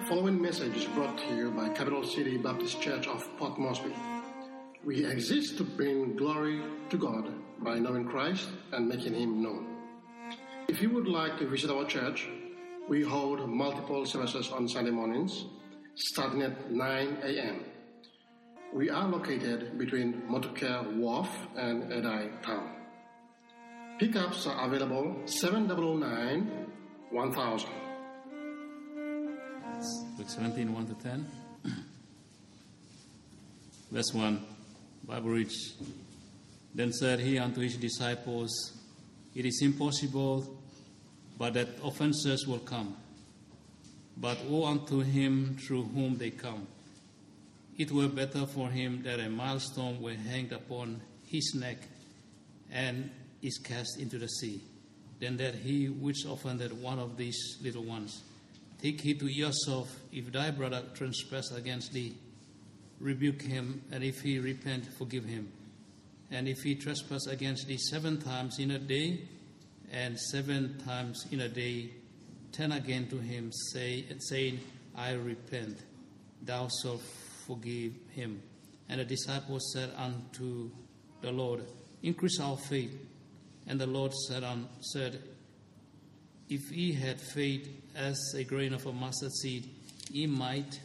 following message is brought to you by Capital City Baptist Church of Port Moresby. We exist to bring glory to God by knowing Christ and making Him known. If you would like to visit our church, we hold multiple services on Sunday mornings, starting at 9 a.m. We are located between Motorcare Wharf and Edai Town. Pickups are available 709-1000. Luke 17, 1 to 10. Verse 1, Bible reads, Then said he unto his disciples, It is impossible, but that offenses will come. But woe unto him through whom they come. It were better for him that a millstone were hanged upon his neck, and is cast into the sea, than that he which offended one of these little ones. Take heed to yourself, if thy brother trespass against thee, rebuke him, and if he repent, forgive him. And if he trespass against thee 7 times in a day, and 7 times in a day, turn again to him, saying, I repent, thou shalt forgive him. And the disciples said unto the Lord, Increase our faith. And the Lord said, If ye had faith as a grain of a mustard seed, ye might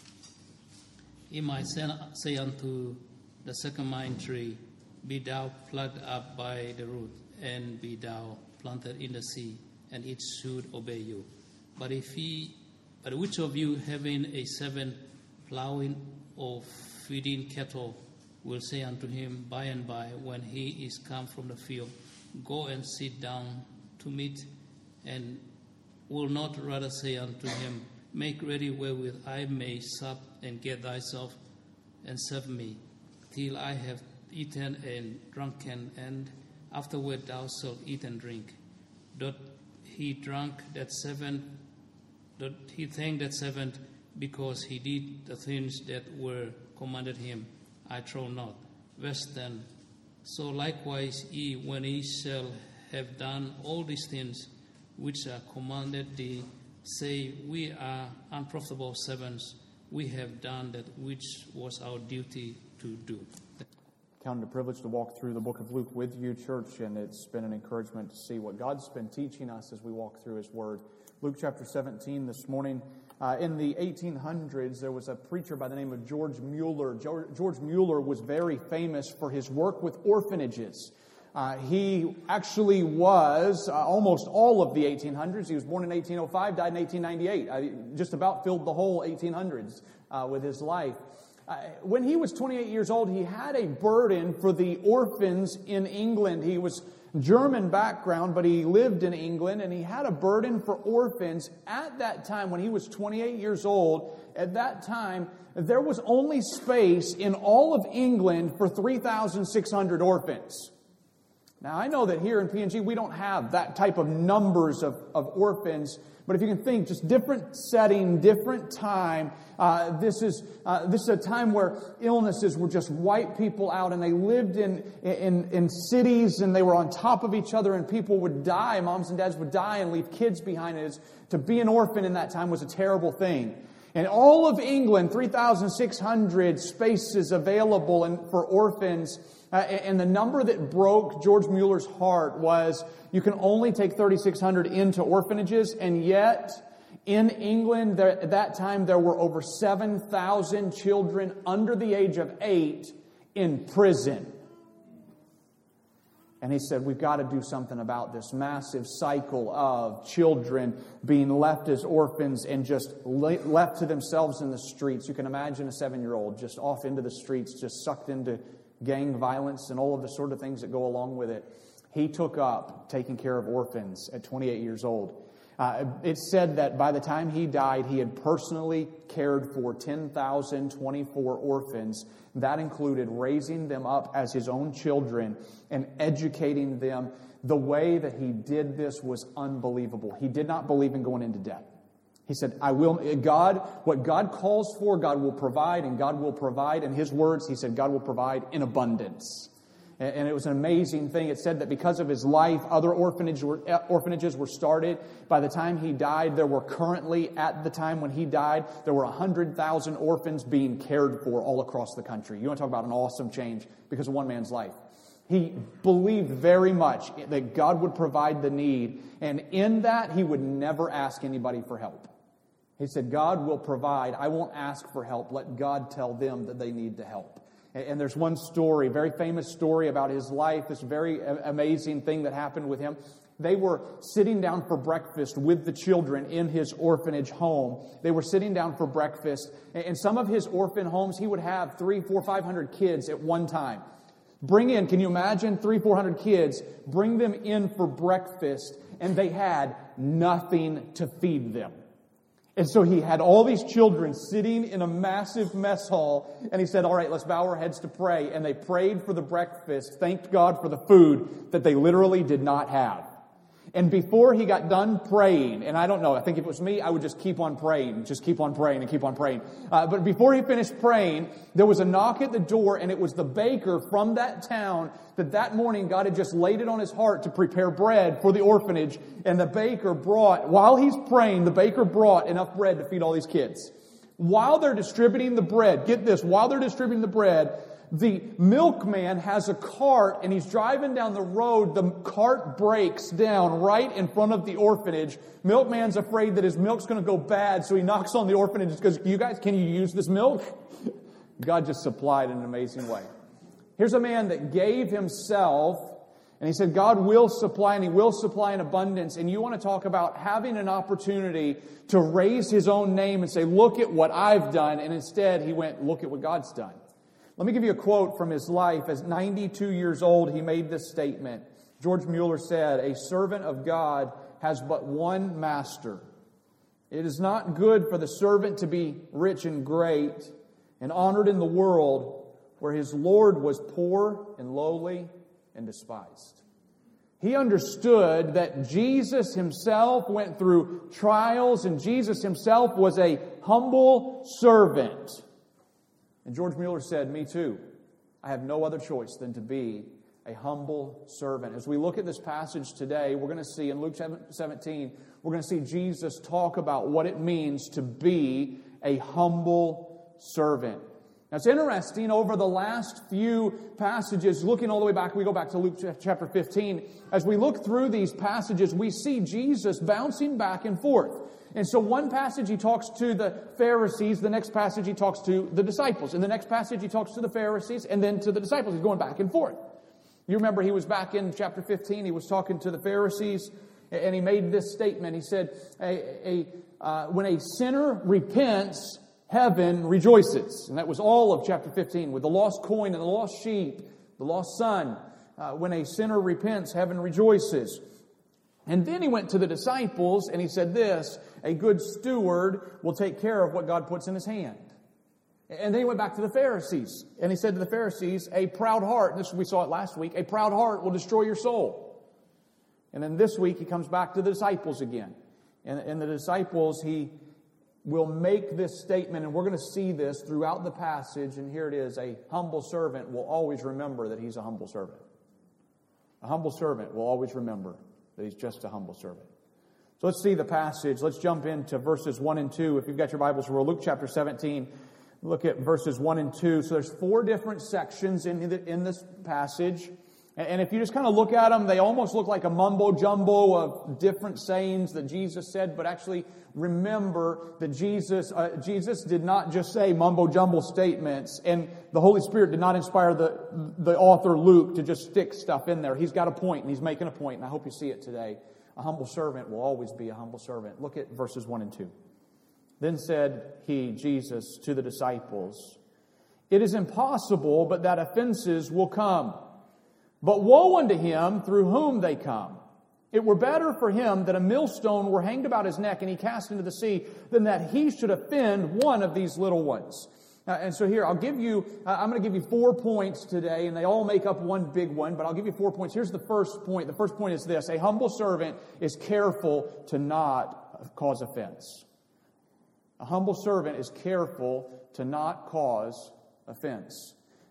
say unto the sycamore tree, Be thou plucked up by the root, and be thou planted in the sea, and it should obey you. But which of you, having a servant plowing or feeding cattle, will say unto him by and by, when he is come from the field, Go and sit down to meat, and will not rather say unto him, Make ready wherewith I may sup, and get thyself, and serve me, till I have eaten and drunken, and afterward thou shalt eat and drink. Doth he thank that servant because he did the things that were commanded him? I trow not. Verse 10. So likewise ye, when ye shall have done all these things which are commanded thee, say, We are unprofitable servants. We have done that which was our duty to do. Count it a privilege to walk through the book of Luke with you, church, and it's been an encouragement to see what God's been teaching us as we walk through His Word. Luke chapter 17 this morning. In the 1800s, there was a preacher by the name of George Mueller. George Mueller was very famous for his work with orphanages. He actually was almost all of the 1800s. He was born in 1805, died in 1898. Just about filled the whole 1800s with his life. When he was 28 years old, he had a burden for the orphans in England. He was German background, but he lived in England, and he had a burden for orphans. At that time, when he was 28 years old, at that time, there was only space in all of England for 3,600 orphans. Now, I know that here in PNG, we don't have that type of numbers of orphans, but if you can think, just different setting, different time. This is a time where illnesses would just wipe people out, and they lived in cities, and they were on top of each other, and people would die. Moms and dads would die and leave kids behind. To be an orphan in that time was a terrible thing. In all of England, 3,600 spaces available for orphans. And the number that broke George Mueller's heart was you can only take 3,600 into orphanages, and yet in England at that time there were over 7,000 children under the age of 8 in prison. And he said, we've got to do something about this massive cycle of children being left as orphans and just left to themselves in the streets. You can imagine a 7-year-old just off into the streets, just sucked into gang violence and all of the sort of things that go along with it. He took up taking care of orphans at 28 years old. It's said that by the time he died, he had personally cared for 10,024 orphans. That included raising them up as his own children and educating them. The way that he did this was unbelievable. He did not believe in going into debt. He said, what God calls for, God will provide, and God will provide. In his words, he said, God will provide in abundance. And it was an amazing thing. It said that because of his life, other orphanages were started. By the time he died, there were currently, at the time when he died, there were 100,000 orphans being cared for all across the country. You want to talk about an awesome change because of one man's life. He believed very much that God would provide the need, and in that, he would never ask anybody for help. He said, God will provide. I won't ask for help. Let God tell them that they need the help. And there's one story, very famous story about his life, this very amazing thing that happened with him. They were sitting down for breakfast with the children in his orphanage home. They were sitting down for breakfast. In some of his orphan homes, he would have 300, 400, 500 kids at one time. Bring in, can you imagine, 300, 400 kids, bring them in for breakfast, and they had nothing to feed them. And so he had all these children sitting in a massive mess hall, and he said, all right, let's bow our heads to pray. And they prayed for the breakfast, thanked God for the food that they literally did not have. And before he got done praying, and I don't know, I think if it was me, I would just keep on praying, just keep on praying and keep on praying. But before he finished praying, there was a knock at the door, and it was the baker from that town that morning God had just laid it on his heart to prepare bread for the orphanage. And the baker brought, while he's praying, the baker brought enough bread to feed all these kids. While they're distributing the bread, get this, while they're distributing the bread, the milkman has a cart, and he's driving down the road. The cart breaks down right in front of the orphanage. Milkman's afraid that his milk's going to go bad, so he knocks on the orphanage and goes, you guys, can you use this milk? God just supplied in an amazing way. Here's a man that gave himself, and he said, God will supply, and He will supply in abundance. And you want to talk about having an opportunity to raise His own name and say, look at what I've done. And instead, he went, look at what God's done. Let me give you a quote from his life. As 92 years old, he made this statement. George Mueller said, a servant of God has but one master. It is not good for the servant to be rich and great and honored in the world where his Lord was poor and lowly and despised. He understood that Jesus Himself went through trials, and Jesus Himself was a humble servant. And George Mueller said, me too. I have no other choice than to be a humble servant. As we look at this passage today, we're going to see in Luke 17, we're going to see Jesus talk about what it means to be a humble servant. Now, it's interesting, over the last few passages, looking all the way back, we go back to Luke chapter 15. As we look through these passages, we see Jesus bouncing back and forth. And so one passage He talks to the Pharisees, the next passage He talks to the disciples. In the next passage He talks to the Pharisees and then to the disciples. He's going back and forth. You remember He was back in chapter 15, He was talking to the Pharisees, and He made this statement. He said, when a sinner repents, heaven rejoices. And that was all of chapter 15, with the lost coin and the lost sheep, the lost son. When a sinner repents, heaven rejoices. And then He went to the disciples and He said this, a good steward will take care of what God puts in his hand. And then He went back to the Pharisees and He said to the Pharisees, a proud heart, we saw it last week, a proud heart will destroy your soul. And then this week He comes back to the disciples again. And the disciples, He will make this statement, and we're going to see this throughout the passage, and here it is, a humble servant will always remember that he's a humble servant. A humble servant will always remember that he's just a humble servant. So let's see the passage. Let's jump into verses 1 and 2. If you've got your Bibles, we're Luke chapter 17. Look at verses 1 and 2. So there's 4 different sections in this passage. And if you just kind of look at them, they almost look like a mumbo-jumbo of different sayings that Jesus said. But actually, remember that Jesus did not just say mumbo-jumbo statements. And the Holy Spirit did not inspire the author Luke to just stick stuff in there. He's got a point, and he's making a point. And I hope you see it today. A humble servant will always be a humble servant. Look at verses 1 and 2. Then said He, Jesus, to the disciples, it is impossible but that offenses will come. But woe unto him through whom they come. It were better for him that a millstone were hanged about his neck and he cast into the sea than that he should offend one of these little ones. And so here, I'm going to give you 4 points today, and they all make up one big one, but I'll give you 4 points. Here's the first point. The first point is this. A humble servant is careful to not cause offense. A humble servant is careful to not cause offense.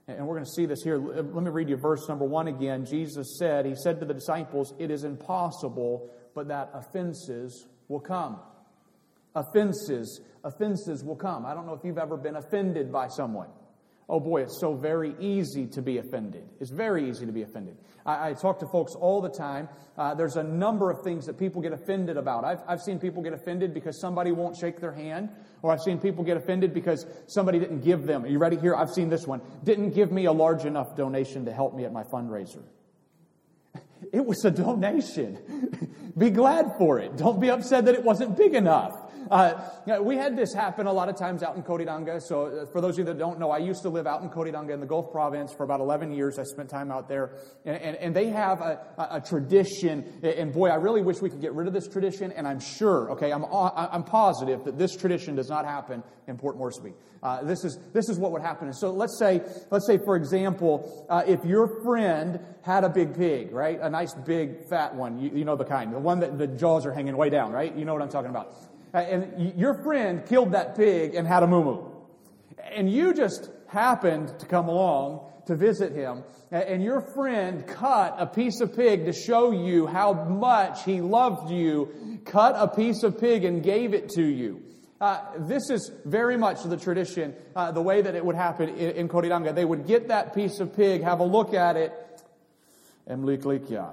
And we're going to see this here. Let me read you verse number 1 again. Jesus said, He said to the disciples, "It is impossible, but that offenses will come." Offenses will come. I don't know if you've ever been offended by someone. Oh boy, it's so very easy to be offended. It's very easy to be offended. I talk to folks all the time. There's a number of things that people get offended about. I've seen people get offended because somebody won't shake their hand, or I've seen people get offended because somebody didn't give them. Are you ready here? I've seen this one. Didn't give me a large enough donation to help me at my fundraiser. It was a donation. Be glad for it. Don't be upset that it wasn't big enough. We had this happen a lot of times out in Coridanga. So for those of you that don't know, I used to live out in Coridanga in the Gulf Province for about 11 years. I spent time out there. And they have a tradition. And boy, I really wish we could get rid of this tradition. And I'm sure, okay, I'm positive that this tradition does not happen in Port Moresby. This is what would happen. And so let's say, for example, if your friend had a big pig, right? A nice big fat one. You know the kind. The one that the jaws are hanging way down, right? You know what I'm talking about. And your friend killed that pig and had a moo-moo. And you just happened to come along to visit him. And your friend cut a piece of pig to show you how much he loved you. Cut a piece of pig and gave it to you. This is very much the tradition, the way that it would happen in Coridanga. They would get that piece of pig, have a look at it, and mliklikya.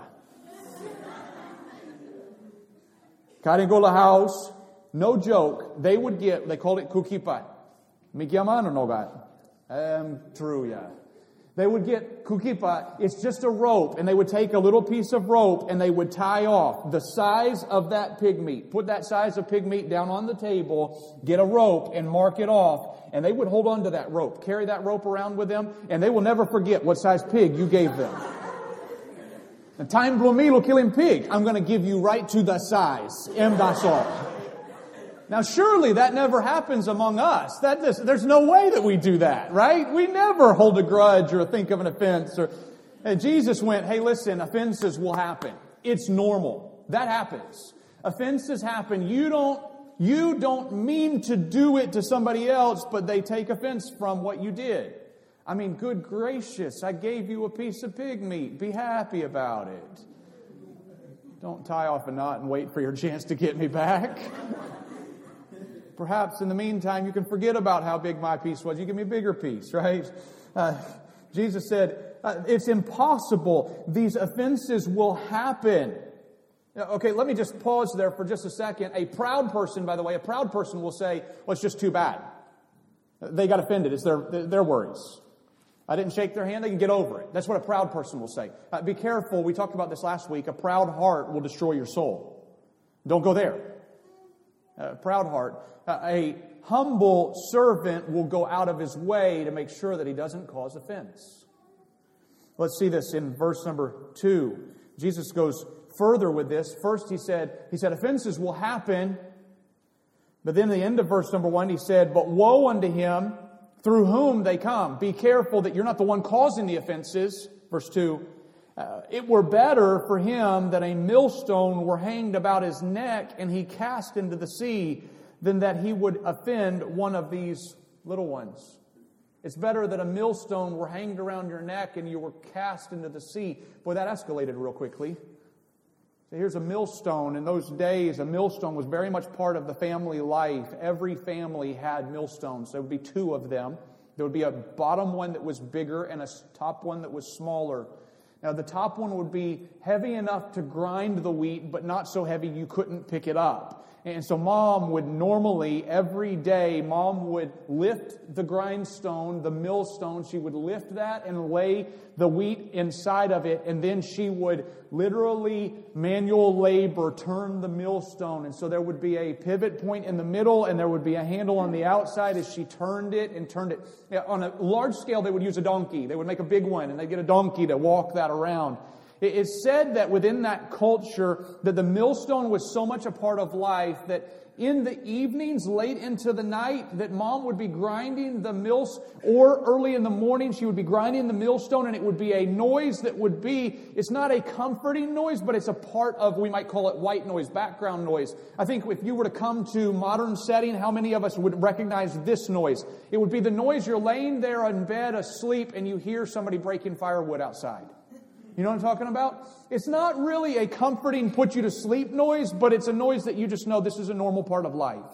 Karingola house. No joke, they called it kukipa. Mikiamano nogat. True, yeah. They would get kukipa, it's just a rope, and they would take a little piece of rope and they would tie off the size of that pig meat. Put that size of pig meat down on the table, get a rope and mark it off, and they would hold on to that rope, carry that rope around with them, and they will never forget what size pig you gave them. And time blumilo killing pig, I'm going to give you right to the size. That's all. Now, surely that never happens among us. There's no way that we do that, right? We never hold a grudge or think of an offense. And Jesus went, hey, listen, offenses will happen. It's normal. That happens. Offenses happen. You don't mean to do it to somebody else, but they take offense from what you did. I mean, good gracious, I gave you a piece of pig meat. Be happy about it. Don't tie off a knot and wait for your chance to get me back. Perhaps in the meantime, you can forget about how big my piece was. You give me a bigger piece, right? Jesus said, it's impossible. These offenses will happen. Okay, let me just pause there for just a second. A proud person, by the way, will say, well, it's just too bad. They got offended. It's their worries. I didn't shake their hand. They can get over it. That's what a proud person will say. Be careful. We talked about this last week. A proud heart will destroy your soul. Don't go there. Proud heart. A humble servant will go out of his way to make sure that he doesn't cause offense. Let's see this in verse number 2. Jesus goes further with this. First he said offenses will happen. But then at the end of verse number 1 he said, but woe unto him through whom they come. Be careful that you're not the one causing the offenses. Verse 2. It were better for him that a millstone were hanged about his neck and he cast into the sea than that he would offend one of these little ones. It's better that a millstone were hanged around your neck and you were cast into the sea. Boy, that escalated real quickly. So here's a millstone. In those days, a millstone was very much part of the family life. Every family had millstones. There would be 2 of them. There would be a bottom one that was bigger and a top one that was smaller. Now, the top one would be heavy enough to grind the wheat, but not so heavy you couldn't pick it up. And so Mom would normally, every day, Mom would lift the grindstone, the millstone. She would lift that and lay the wheat inside of it. And then she would literally, manual labor, turn the millstone. And so there would be a pivot point in the middle, and there would be a handle on the outside as she turned it. On a large scale, they would use a donkey. They would make a big one, and they'd get a donkey to walk that around. It's said that within that culture, that the millstone was so much a part of life that in the evenings, late into the night, that Mom would be grinding the mills, or early in the morning, she would be grinding the millstone, and it would be a noise that would be, it's not a comforting noise, but it's a part of, we might call it white noise, background noise. I think if you were to come to modern setting, how many of us would recognize this noise? It would be the noise you're laying there in bed asleep and you hear somebody breaking firewood outside. You know what I'm talking about? It's not really a comforting, put you to sleep noise, but it's a noise that you just know this is a normal part of life.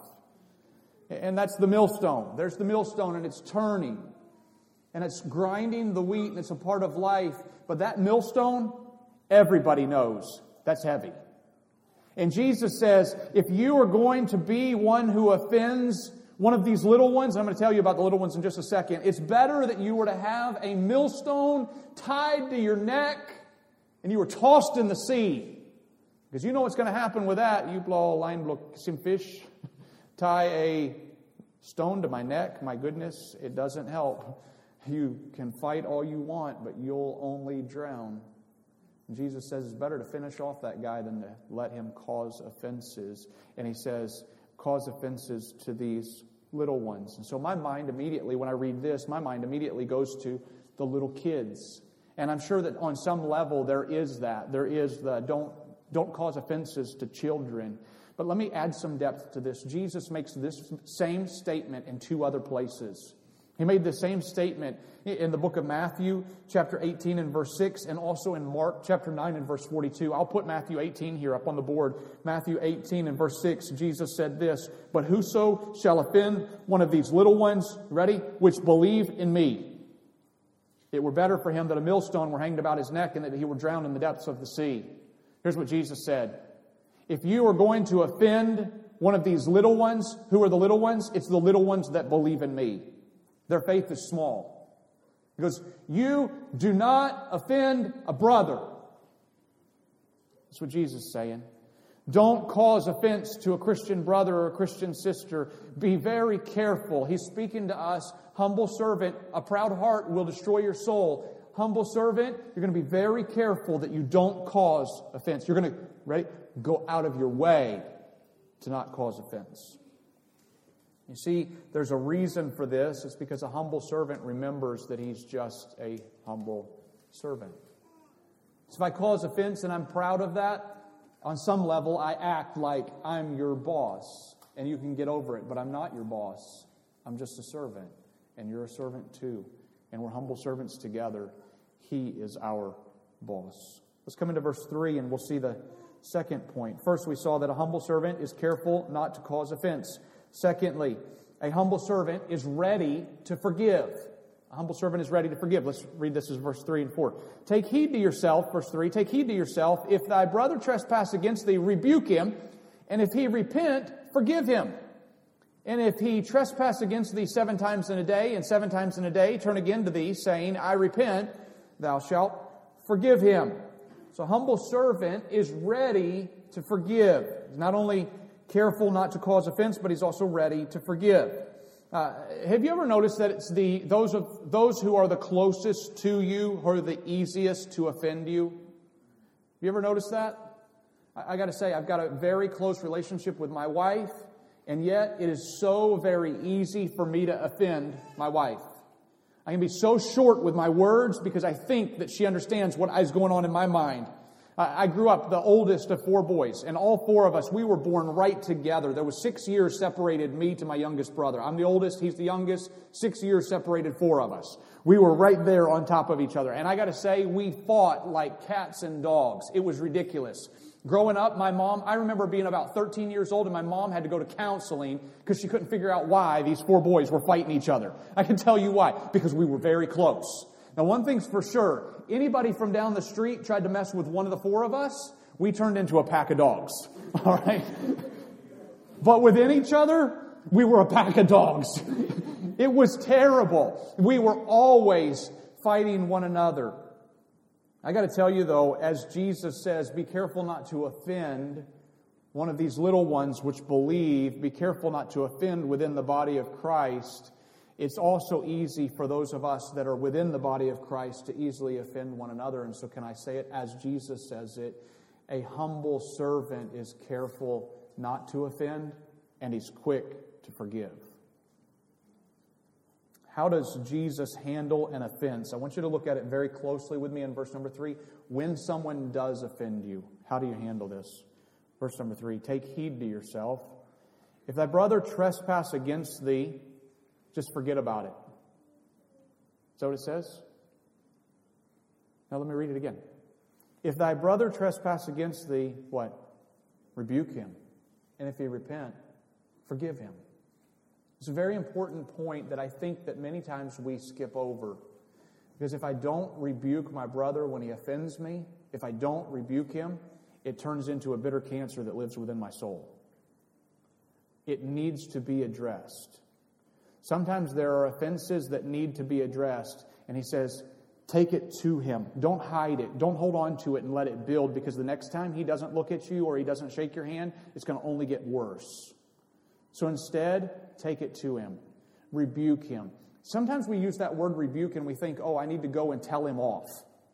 And that's the millstone. There's the millstone, and it's turning. And it's grinding the wheat, and it's a part of life. But that millstone, everybody knows that's heavy. And Jesus says, if you are going to be one who offends one of these little ones, I'm going to tell you about the little ones in just a second. It's better that you were to have a millstone tied to your neck and you were tossed in the sea. Because you know what's going to happen with that. You blow a line, blow some fish, tie a stone to my neck. My goodness, it doesn't help. You can fight all you want, but you'll only drown. And Jesus says it's better to finish off that guy than to let him cause offenses. And he says, cause offenses to these little ones. And so my mind immediately, when I read this, my mind immediately goes to the little kids. And I'm sure that on some level there is that. There is the don't cause offenses to children. But let me add some depth to this. Jesus makes this same statement in two other places. He made the same statement in the book of Matthew, chapter 18 and verse 6, and also in Mark, chapter 9 and verse 42. I'll put Matthew 18 here up on the board. Matthew 18 and verse 6, Jesus said this, but whoso shall offend one of these little ones, ready, which believe in me, it were better for him that a millstone were hanged about his neck and that he were drowned in the depths of the sea. Here's what Jesus said. If you are going to offend one of these little ones, who are the little ones? It's the little ones that believe in me. Their faith is small. He goes, you do not offend a brother. That's what Jesus is saying. Don't cause offense to a Christian brother or a Christian sister. Be very careful. He's speaking to us. Humble servant, a proud heart will destroy your soul. Humble servant, you're going to be very careful that you don't cause offense. You're going to, ready? Go out of your way to not cause offense. You see, there's a reason for this. It's because a humble servant remembers that he's just a humble servant. So if I cause offense and I'm proud of that, on some level I act like I'm your boss and you can get over it, but I'm not your boss. I'm just a servant, and you're a servant too. And we're humble servants together. He is our boss. Let's come into verse 3 and we'll see the second point. First, we saw that a humble servant is careful not to cause offense. Secondly, a humble servant is ready to forgive. A humble servant is ready to forgive. Let's read this as verse 3 and 4. Take heed to yourself, verse 3, take heed to yourself. If thy brother trespass against thee, rebuke him. And if he repent, forgive him. And if he trespass against thee 7 times in a day, and 7 times in a day turn again to thee, saying, I repent, thou shalt forgive him. So a humble servant is ready to forgive. He's not only careful not to cause offense, but he's also ready to forgive. Have you ever noticed that it's those who are the closest to you who are the easiest to offend you? Have you ever noticed that? I got to say, I've got a very close relationship with my wife, and yet it is so very easy for me to offend my wife. I can be so short with my words because I think that she understands what is going on in my mind. I grew up the oldest of 4 boys, and all 4 of us, we were born right together. There was 6 years separated me to my youngest brother. I'm the oldest, he's the youngest. 6 years separated 4 of us. We were right there on top of each other. And I got to say, we fought like cats and dogs. It was ridiculous. Growing up, my mom, I remember being about 13 years old, and my mom had to go to counseling because she couldn't figure out why these 4 boys were fighting each other. I can tell you why. Because we were very close. Now, one thing's for sure. Anybody from down the street tried to mess with one of the 4 of us, we turned into a pack of dogs. All right? But within each other, we were a pack of dogs. It was terrible. We were always fighting one another. I got to tell you, though, as Jesus says, be careful not to offend one of these little ones which believe. Be careful not to offend within the body of Christ. It's also easy for those of us that are within the body of Christ to easily offend one another. And so can I say it as Jesus says it? A humble servant is careful not to offend, and He's quick to forgive. How does Jesus handle an offense? I want you to look at it very closely with me in verse number 3. When someone does offend you, how do you handle this? Verse number 3, take heed to yourself. If thy brother trespass against thee, just forget about it. Is that what it says? Now let me read it again. If thy brother trespass against thee, what? Rebuke him. And if he repent, forgive him. It's a very important point that I think that many times we skip over. Because if I don't rebuke my brother when he offends me, if I don't rebuke him, it turns into a bitter cancer that lives within my soul. It needs to be addressed. Sometimes there are offenses that need to be addressed, and he says, take it to him. Don't hide it. Don't hold on to it and let it build, because the next time he doesn't look at you or he doesn't shake your hand, it's going to only get worse. So instead, take it to him. Rebuke him. Sometimes we use that word rebuke and we think, I need to go and tell him off.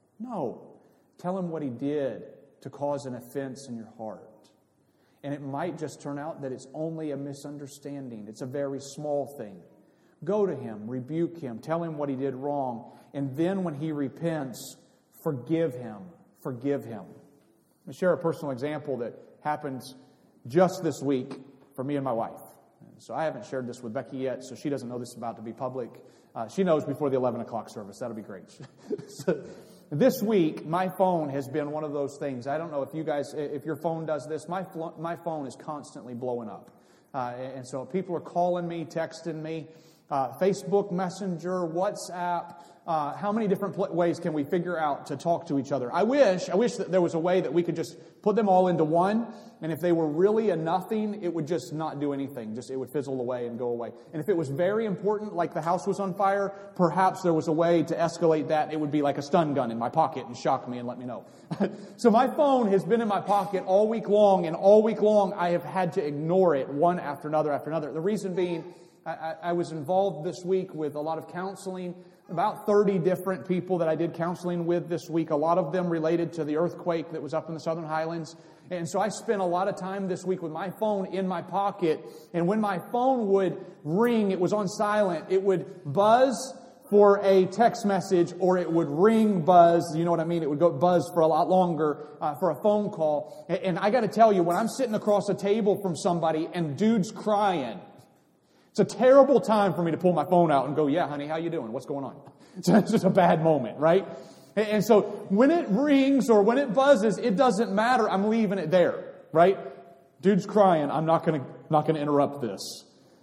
No. Tell him what he did to cause an offense in your heart. And it might just turn out that it's only a misunderstanding. It's a very small thing. Go to him, rebuke him, tell him what he did wrong. And then when he repents, forgive him. Forgive him. Let me share a personal example that happens just this week for me and my wife. So I haven't shared this with Becky yet, so she doesn't know this is about to be public. She knows before the 11 o'clock service. That'll be great. So, this week, my phone has been one of those things. I don't know if you guys, if your phone does this. My phone is constantly blowing up. And so people are calling me, texting me, Facebook Messenger, WhatsApp. How many different ways can we figure out to talk to each other? I wish that there was a way that we could just put them all into one, and if they were really a nothing, it would just not do anything. It would fizzle away and go away. And if it was very important, like the house was on fire, perhaps there was a way to escalate that. It would be like a stun gun in my pocket and shock me and let me know. So my phone has been in my pocket all week long, and all week long I have had to ignore it one after another after another. The reason being, I was involved this week with a lot of counseling. About 30 different people that I did counseling with this week, a lot of them related to the earthquake that was up in the Southern Highlands. And so I spent a lot of time this week with my phone in my pocket. And when my phone would ring, it was on silent. It would buzz for a text message, or it would ring, buzz. You know what I mean? It would go buzz for a lot longer for a phone call. And I got to tell you, when I'm sitting across a table from somebody and dude's crying, it's a terrible time for me to pull my phone out and go, yeah, honey, how you doing? What's going on? It's just a bad moment, right? And so when it rings or when it buzzes, it doesn't matter. I'm leaving it there, right? Dude's crying. I'm not going to interrupt this.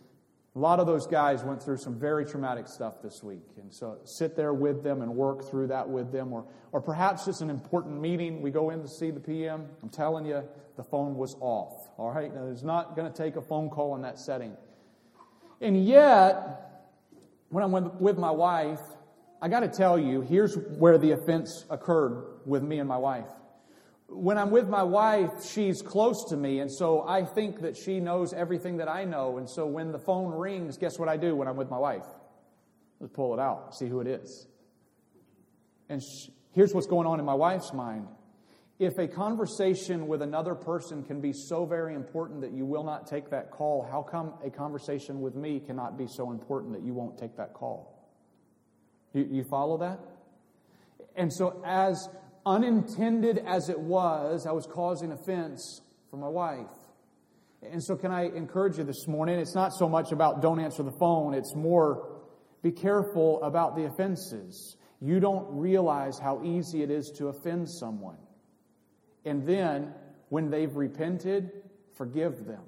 A lot of those guys went through some very traumatic stuff this week. And so sit there with them and work through that with them. Or perhaps it's an important meeting. We go in to see the PM. I'm telling you, the phone was off. All right? Now, there's not going to take a phone call in that setting. And yet, when I'm with my wife, I got to tell you, here's where the offense occurred with me and my wife. When I'm with my wife, she's close to me, and so I think that she knows everything that I know. And so when the phone rings, guess what I do when I'm with my wife? Let's pull it out, see who it is. And here's what's going on in my wife's mind. If a conversation with another person can be so very important that you will not take that call, how come a conversation with me cannot be so important that you won't take that call? You follow that? And so as unintended as it was, I was causing offense for my wife. And so can I encourage you this morning? It's not so much about don't answer the phone. It's more be careful about the offenses. You don't realize how easy it is to offend someone. And then, when they've repented, forgive them.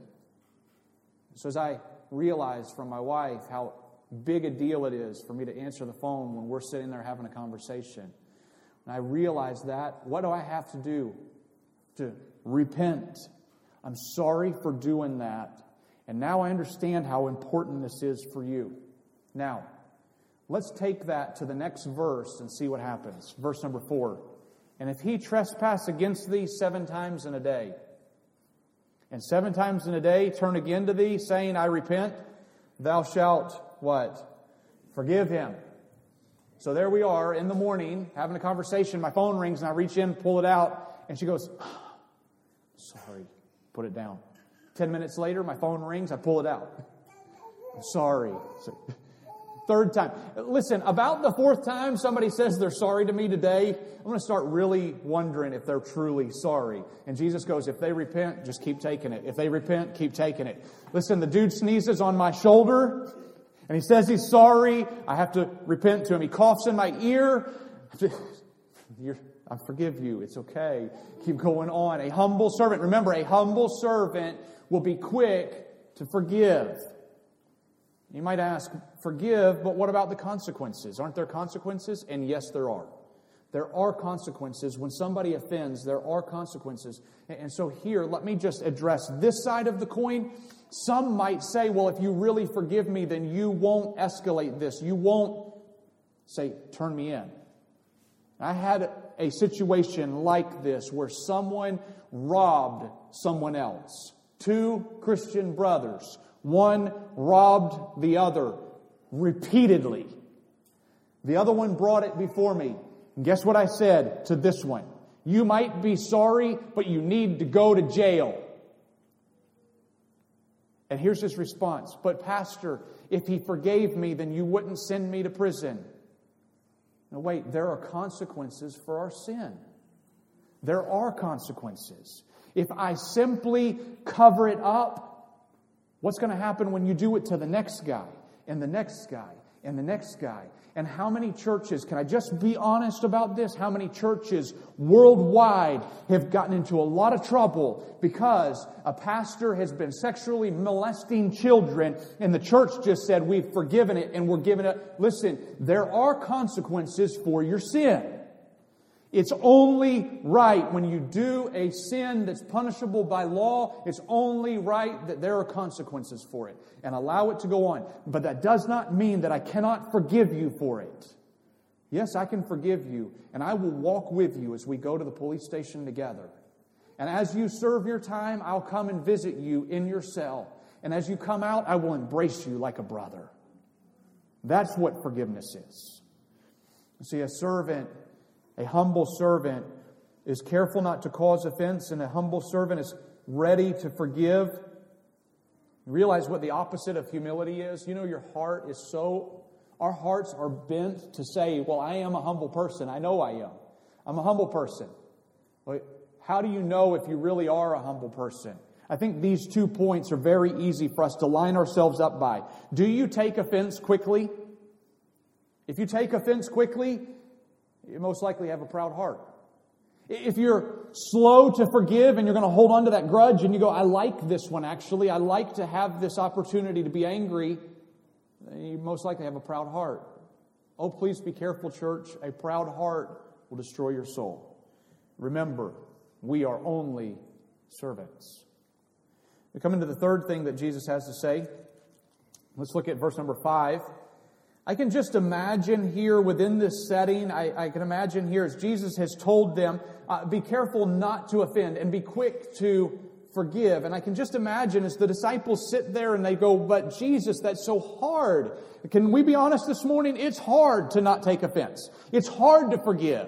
So as I realized from my wife how big a deal it is for me to answer the phone when we're sitting there having a conversation, and I realized that, what do I have to do? To repent. I'm sorry for doing that. And now I understand how important this is for you. Now, let's take that to the next verse and see what happens. Verse number 4. And if he trespass against thee 7 times in a day, and 7 times in a day turn again to thee, saying, I repent, thou shalt, what? Forgive him. So there we are in the morning, having a conversation. My phone rings, and I reach in, pull it out, and she goes, sorry, put it down. 10 minutes later, my phone rings, I pull it out. I'm sorry. Third time. Listen, about the fourth time somebody says they're sorry to me today, I'm going to start really wondering if they're truly sorry. And Jesus goes, if they repent, just keep taking it. If they repent, keep taking it. Listen, the dude sneezes on my shoulder, and he says he's sorry. I have to repent to him. He coughs in my ear. I forgive you. It's okay. Keep going on. A humble servant. Remember, a humble servant will be quick to forgive. You might ask, forgive, but what about the consequences? Aren't there consequences? And yes, there are. There are consequences. When somebody offends, there are consequences. And so here, let me just address this side of the coin. Some might say, well, if you really forgive me, then you won't escalate this. You won't say, turn me in. I had a situation like this where someone robbed someone else. Two Christian brothers. One robbed the other repeatedly. The other one brought it before me. And guess what I said to this one? You might be sorry, but you need to go to jail. And here's his response. But Pastor, if he forgave me, then you wouldn't send me to prison. No, wait, there are consequences for our sin. There are consequences. If I simply cover it up, what's going to happen when you do it to the next guy, and the next guy, and the next guy? And how many churches, can I just be honest about this? How many churches worldwide have gotten into a lot of trouble because a pastor has been sexually molesting children and the church just said, we've forgiven it and we're giving it. Listen, there are consequences for your sin. It's only right when you do a sin that's punishable by law, it's only right that there are consequences for it. And allow it to go on. But that does not mean that I cannot forgive you for it. Yes, I can forgive you. And I will walk with you as we go to the police station together. And as you serve your time, I'll come and visit you in your cell. And as you come out, I will embrace you like a brother. That's what forgiveness is. See, a humble servant is careful not to cause offense, and a humble servant is ready to forgive. You realize what the opposite of humility is? You know, our hearts are bent to say, well, I am a humble person. I know I am. I'm a humble person. But how do you know if you really are a humble person? I think these 2 points are very easy for us to line ourselves up by. Do you take offense quickly? If you take offense quickly, you most likely have a proud heart. If you're slow to forgive and you're going to hold on to that grudge and you go, I like this one actually, I like to have this opportunity to be angry, you most likely have a proud heart. Oh, please be careful, church. A proud heart will destroy your soul. Remember, we are only servants. We come into the third thing that Jesus has to say. Let's look at verse number 5. I can just imagine here within this setting, I can imagine here as Jesus has told them, be careful not to offend and be quick to forgive. And I can just imagine as the disciples sit there and they go, but Jesus, that's so hard. Can we be honest this morning? It's hard to not take offense. It's hard to forgive.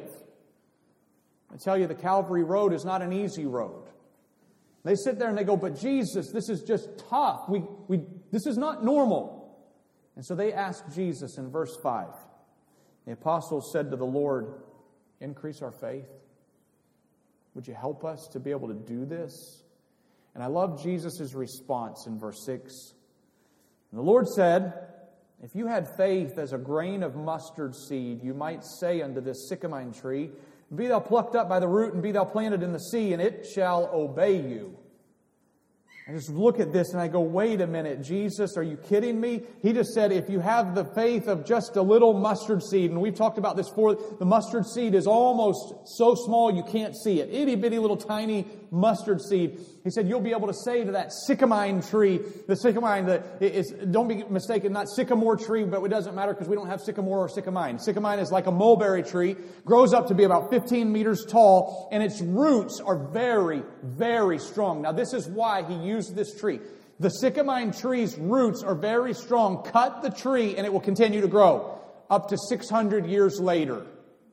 I tell you, the Calvary Road is not an easy road. They sit there and they go, but Jesus, this is just tough. This is not normal. And so they asked Jesus in verse 5. The apostles said to the Lord, increase our faith. Would you help us to be able to do this? And I love Jesus' response in verse 6. And the Lord said, if you had faith as a grain of mustard seed, you might say unto this sycamore tree, be thou plucked up by the root and be thou planted in the sea, and it shall obey you. I just look at this and I go, wait a minute, Jesus, are you kidding me? He just said, if you have the faith of just a little mustard seed, and we've talked about this before, the mustard seed is almost so small you can't see it. Itty bitty little tiny mustard seed. He said, you'll be able to say to that sycamore tree, the sycamore is, don't be mistaken, not sycamore tree, but it doesn't matter because we don't have sycamore or sycamine. Sycamine is like a mulberry tree, grows up to be about 15 meters tall, and its roots are very, very strong. Now this is why he used this tree. The sycamore tree's roots are very strong. Cut the tree and it will continue to grow up to 600 years later.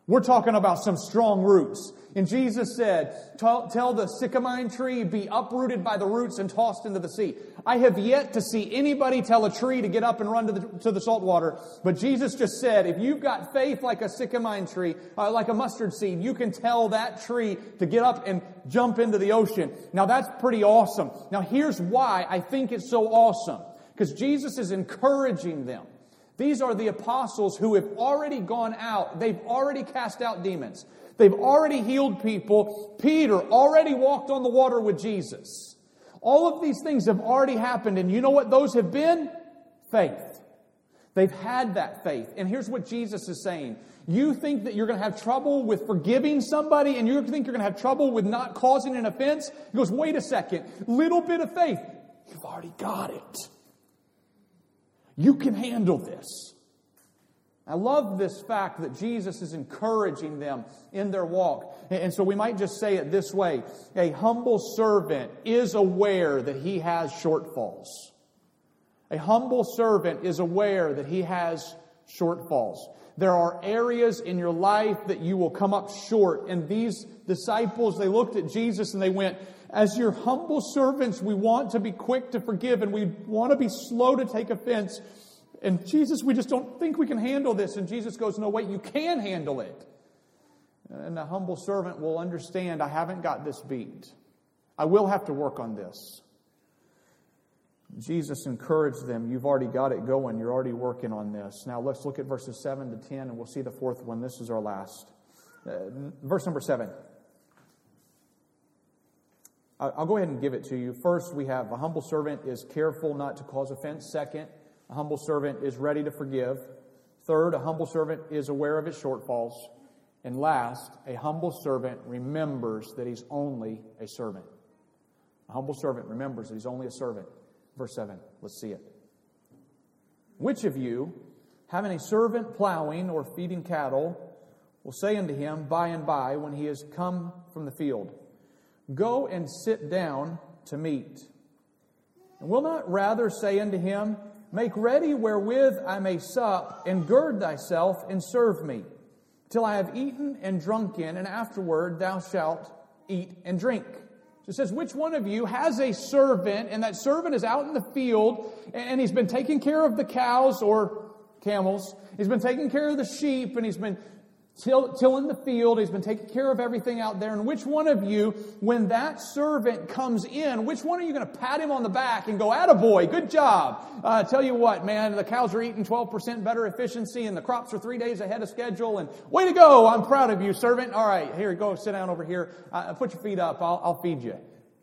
We're talking about some strong roots. And Jesus said, tell the sycamine tree, be uprooted by the roots and tossed into the sea. I have yet to see anybody tell a tree to get up and run to the salt water. But Jesus just said, if you've got faith like a sycamine tree, like a mustard seed, you can tell that tree to get up and jump into the ocean. Now that's pretty awesome. Now here's why I think it's so awesome. Because Jesus is encouraging them. These are the apostles who have already gone out. They've already cast out demons. They've already healed people. Peter already walked on the water with Jesus. All of these things have already happened. And you know what those have been? Faith. They've had that faith. And here's what Jesus is saying. You think that you're going to have trouble with forgiving somebody, and you think you're going to have trouble with not causing an offense? He goes, wait a second. Little bit of faith. You've already got it. You can handle this. I love this fact that Jesus is encouraging them in their walk. And so we might just say it this way. A humble servant is aware that he has shortfalls. A humble servant is aware that he has shortfalls. There are areas in your life that you will come up short. And these disciples, they looked at Jesus and they went, as your humble servants, we want to be quick to forgive and we want to be slow to take offense. And Jesus, we just don't think we can handle this. And Jesus goes, no, wait, you can handle it. And the humble servant will understand, I haven't got this beat. I will have to work on this. Jesus encouraged them, you've already got it going. You're already working on this. Now let's look at verses 7 to 10 and we'll see the fourth one. This is our last. Verse number 7. I'll go ahead and give it to you. First, we have a humble servant is careful not to cause offense. Second, a humble servant is ready to forgive. Third, a humble servant is aware of his shortfalls. And last, a humble servant remembers that he's only a servant. A humble servant remembers that he's only a servant. Verse 7, let's see it. Which of you, having a servant plowing or feeding cattle, will say unto him by and by when he is come from the field, go and sit down to meat. And will not rather say unto him, make ready wherewith I may sup, and gird thyself, and serve me, till I have eaten and drunken, and afterward thou shalt eat and drink. So it says, which one of you has a servant, and that servant is out in the field, and he's been taking care of the cows or camels, he's been taking care of the sheep, and he's been tilling the field, he's been taking care of everything out there. And which one of you, when that servant comes in, which one are you going to pat him on the back and go, attaboy, good job. Tell you what, man, the cows are eating 12% better efficiency and the crops are 3 days ahead of schedule. And way to go, I'm proud of you, servant. All right, here, go sit down over here. Put your feet up, I'll feed you.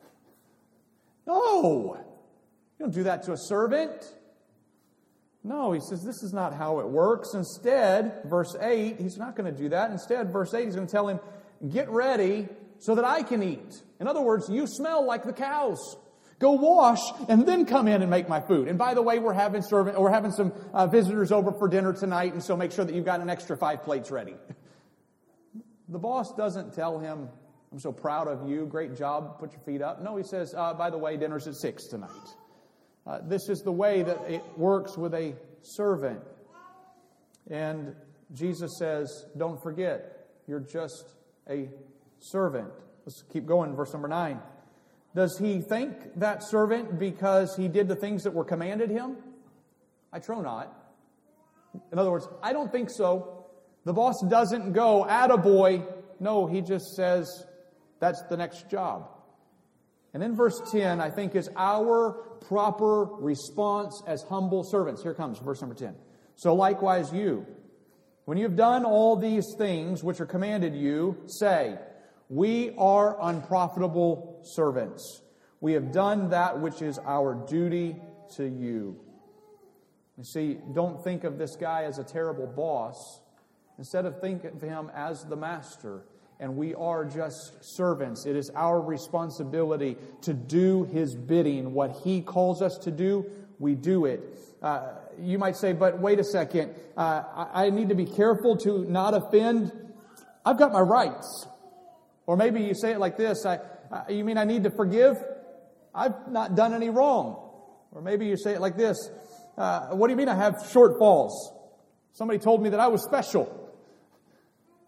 No, you don't do that to a servant. No, he says, this is not how it works. Instead, verse 8, he's not going to do that. Instead, verse 8, he's going to tell him, get ready so that I can eat. In other words, you smell like the cows. Go wash and then come in and make my food. And by the way, we're having some visitors over for dinner tonight, and so make sure that you've got an extra 5 plates ready. The boss doesn't tell him, I'm so proud of you, great job, put your feet up. No, he says, by the way, dinner's at 6 tonight. This is the way that it works with a servant. And Jesus says, don't forget, you're just a servant. Let's keep going, verse number 9. Does he thank that servant because he did the things that were commanded him? I trow not. In other words, I don't think so. The boss doesn't go, attaboy. No, he just says, that's the next job. And then verse 10, I think, is our proper response as humble servants. Here comes verse number 10. So likewise you, when you have done all these things which are commanded you, say, we are unprofitable servants. We have done that which is our duty to you. You see, don't think of this guy as a terrible boss. Instead of think of him as the master. And we are just servants. It is our responsibility to do His bidding. What He calls us to do, we do it. You might say, but wait a second. I need to be careful to not offend. I've got my rights. Or maybe you say it like this. You mean I need to forgive? I've not done any wrong. Or maybe you say it like this. What do you mean I have shortfalls? Somebody told me that I was special.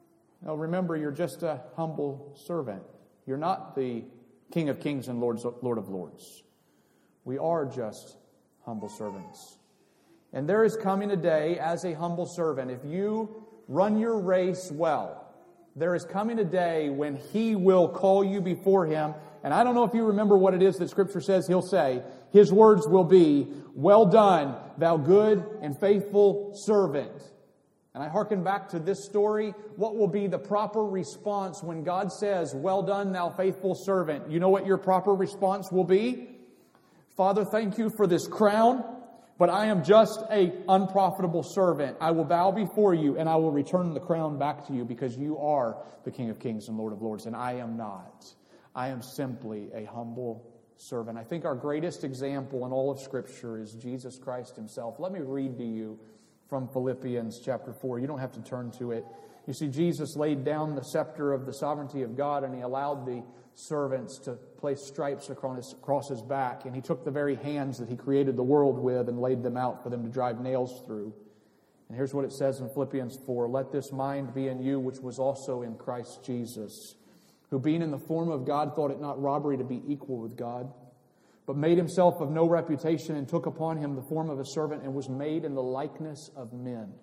Now remember, you're just a humble servant. You're not the King of Kings and Lord of Lords. We are just humble servants. And there is coming a day as a humble servant, if you run your race well, there is coming a day when He will call you before Him. And I don't know if you remember what it is that Scripture says He'll say. His words will be, "Well done, thou good and faithful servant." And I hearken back to this story. What will be the proper response when God says, "Well done, thou faithful servant"? You know what your proper response will be? "Father, thank you for this crown, but I am just an unprofitable servant. I will bow before you and I will return the crown back to you because you are the King of Kings and Lord of Lords, and I am not. I am simply a humble servant." I think our greatest example in all of Scripture is Jesus Christ Himself. Let me read to you from Philippians chapter 4. You don't have to turn to it. You see, Jesus laid down the scepter of the sovereignty of God, and He allowed the servants to place stripes across His back. And He took the very hands that He created the world with and laid them out for them to drive nails through. And here's what it says in Philippians 4. "Let this mind be in you, which was also in Christ Jesus, who being in the form of God thought it not robbery to be equal with God, but made Himself of no reputation and took upon Him the form of a servant and was made in the likeness of men.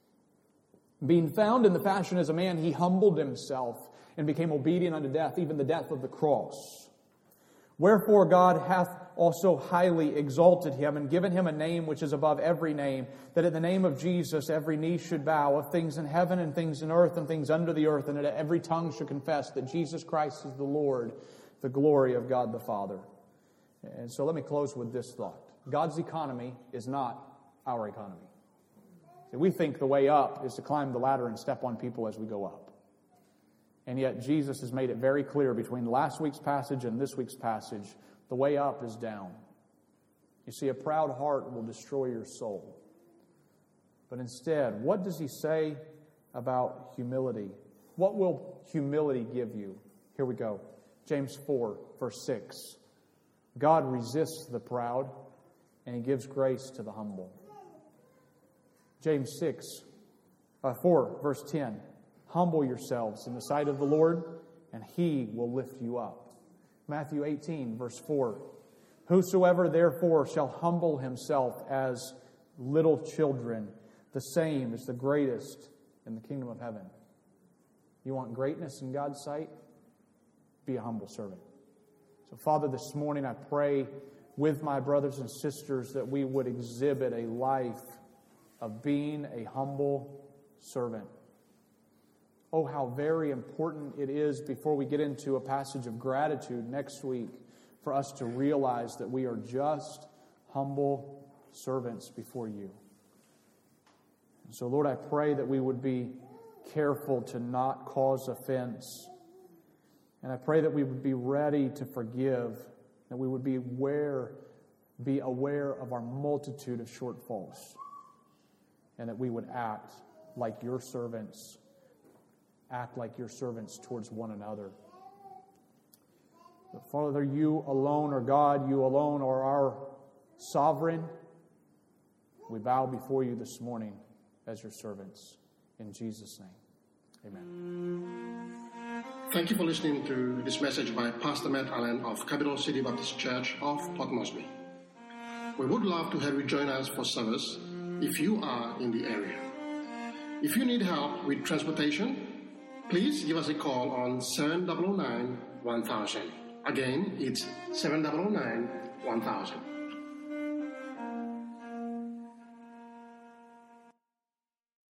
Being found in the fashion as a man, He humbled Himself and became obedient unto death, even the death of the cross. Wherefore God hath also highly exalted Him and given Him a name which is above every name, that at the name of Jesus every knee should bow, of things in heaven and things in earth and things under the earth, and that every tongue should confess that Jesus Christ is the Lord, the glory of God the Father." And so let me close with this thought. God's economy is not our economy. See, we think the way up is to climb the ladder and step on people as we go up. And yet Jesus has made it very clear between last week's passage and this week's passage, the way up is down. You see, a proud heart will destroy your soul. But instead, what does He say about humility? What will humility give you? Here we go. James 4, verse 6. "God resists the proud, and He gives grace to the humble." James 4, verse 10. "Humble yourselves in the sight of the Lord, and He will lift you up." Matthew 18, verse 4. "Whosoever therefore shall humble himself as little children, the same is the greatest in the kingdom of heaven." You want greatness in God's sight? Be a humble servant. So, Father, this morning I pray with my brothers and sisters that we would exhibit a life of being a humble servant. Oh, how very important it is before we get into a passage of gratitude next week for us to realize that we are just humble servants before You. And so, Lord, I pray that we would be careful to not cause offense. And I pray that we would be ready to forgive, that we would be aware of our multitude of shortfalls, and that we would act like Your servants towards one another. But Father, You alone are God, You alone are our sovereign. We bow before You this morning as Your servants. In Jesus' name, amen. Thank you for listening to this message by Pastor Matt Allen of Capital City Baptist Church of Port Moresby. We would love to have you join us for service if you are in the area. If you need help with transportation, please give us a call on 709-1000. Again, it's 709-1000.